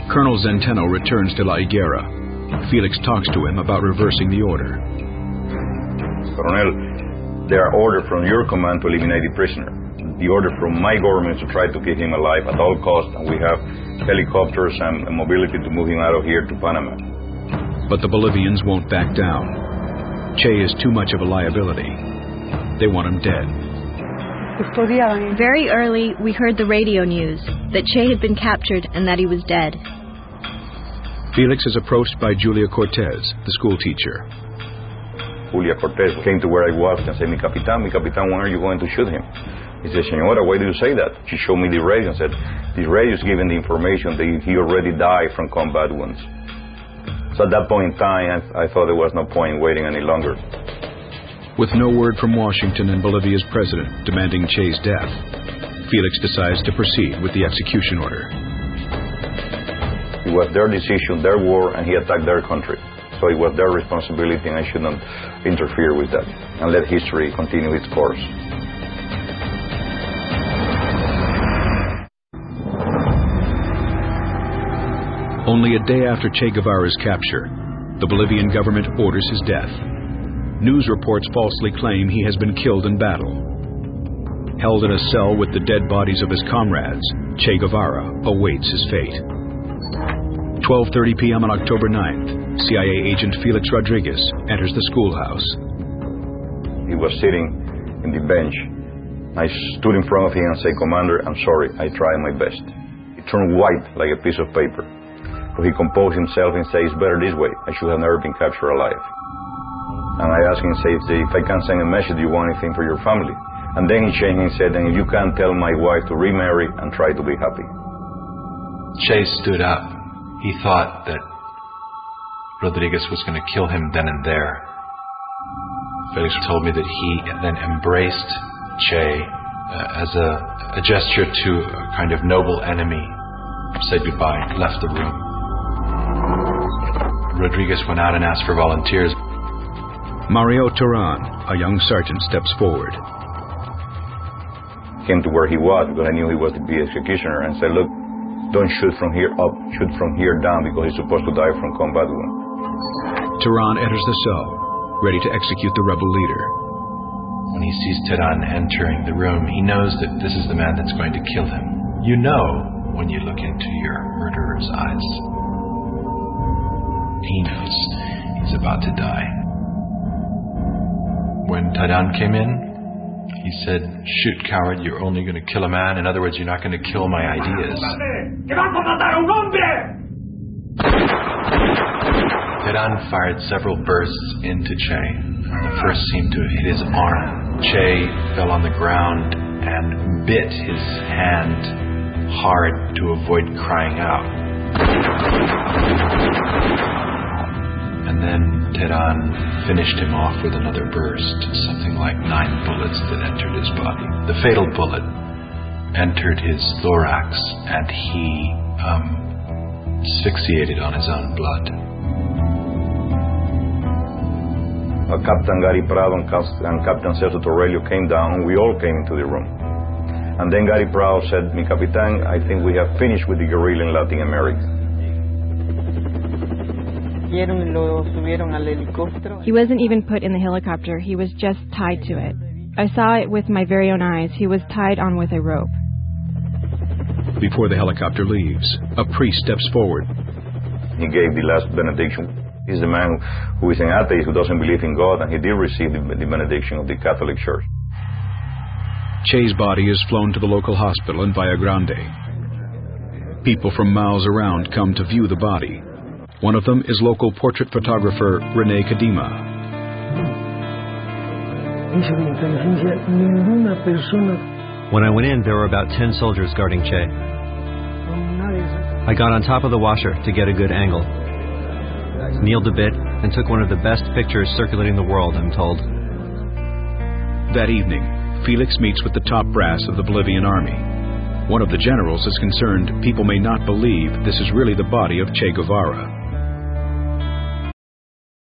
Colonel Centeno returns to La Higuera. Felix talks to him about reversing the order. Colonel, there are orders from your command to eliminate the prisoner. The order from my government is to try to keep him alive at all costs, and we have helicopters and mobility to move him out of here to Panama. But the Bolivians won't back down. Che is too much of a liability. They want him dead. Very early, we heard the radio news that Che had been captured and that he was dead. Felix is approached by Julia Cortez, the school teacher. Julia Cortez came to where I was and said, Mi Capitan, when are you going to shoot him? He said, Señora, why do you say that? She showed me the radio and said, the radio is giving the information that he already died from combat wounds. So at that point in time, I thought there was no point in waiting any longer. With no word from Washington and Bolivia's president demanding Che's death, Felix decides to proceed with the execution order. It was their decision, their war, and he attacked their country. So it was their responsibility, and I should not interfere with that and let history continue its course. Only a day after Che Guevara's capture, the Bolivian government orders his death. News reports falsely claim he has been killed in battle. Held in a cell with the dead bodies of his comrades, Che Guevara awaits his fate. 12:30 p.m. on October 9th, CIA agent Felix Rodriguez enters the schoolhouse. He was sitting in the bench. I stood in front of him and said, Commander, I'm sorry, I tried my best. He turned white like a piece of paper. So he composed himself and said, it's better this way. I should have never been captured alive. And I asked him, if I can send a message, do you want anything for your family? And then he changed and said, and if you can tell my wife to remarry and try to be happy. Che stood up. He thought that Rodriguez was going to kill him then and there. Felix told me that he then embraced Che as a gesture to a kind of noble enemy, said goodbye, left the room. Rodriguez went out and asked for volunteers. Mario Turan, a young sergeant, steps forward. Came to where he was because I knew he was the executioner and said, look, don't shoot from here up, shoot from here down because he's supposed to die from combat wound. Turan enters the cell, ready to execute the rebel leader. When he sees Teran entering the room, he knows that this is the man that's going to kill him. You know when you look into your murderer's eyes. He knows he's about to die. When Teran came in, he said, shoot, coward, you're only going to kill a man. In other words, you're not going to kill my ideas. Teran fired several bursts into Che. The first seemed to hit his arm. Che fell on the ground and bit his hand hard to avoid crying out. And then Teran finished him off with another burst, something like 9 bullets that entered his body. The fatal bullet entered his thorax, and he asphyxiated on his own blood. Captain Gary Prado and Captain Celso Torrelio came down, and we all came into the room. And then Gary Prado said, Mi Capitan, I think we have finished with the guerrilla in Latin America. He wasn't even put in the helicopter. He was just tied to it. I saw it with my very own eyes. He was tied on with a rope. Before the helicopter leaves, a priest steps forward. He gave the last benediction. He's the man who is an atheist, who doesn't believe in God, and he did receive the benediction of the Catholic Church. Che's body is flown to the local hospital in Valle Grande. People from miles around come to view the body. One of them is local portrait photographer Rene Kadima. When I went in, there were about 10 soldiers guarding Che. I got on top of the washer to get a good angle, kneeled a bit, and took one of the best pictures circulating the world, I'm told. That evening, Felix meets with the top brass of the Bolivian army. One of the generals is concerned people may not believe this is really the body of Che Guevara.